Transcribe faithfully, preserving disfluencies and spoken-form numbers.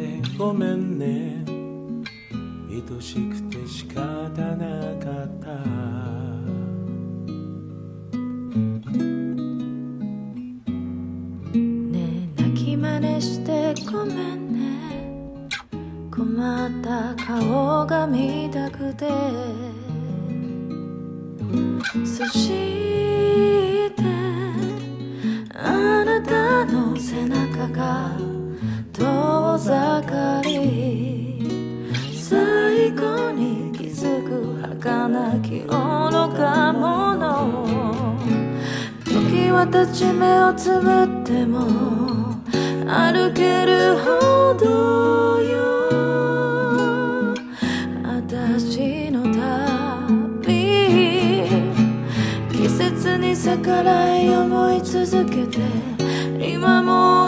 てごめんね、愛しくて仕方なかった。 ねえ泣き真似してごめんね、困った顔が見たくて。そしてあなたの背中が遠ざかり、最後に気づく儚き愚か者。時は経ち目をつぶっても歩けるほどよ、私の旅。季節に逆らい思い続けて今も